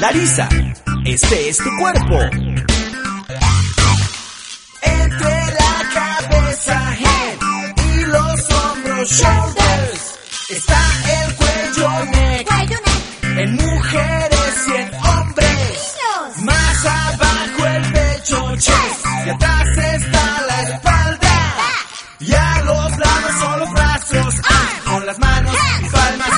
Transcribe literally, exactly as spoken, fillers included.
Larisa, este es tu cuerpo. Entre la cabeza, head, y los hombros, shoulders, está el cuello, neck, Cuello, neck. en mujeres y en hombres. Niños. Más abajo el pecho, chest, y atrás está la espalda. Y a los lados son los brazos, ah, con las manos y palmas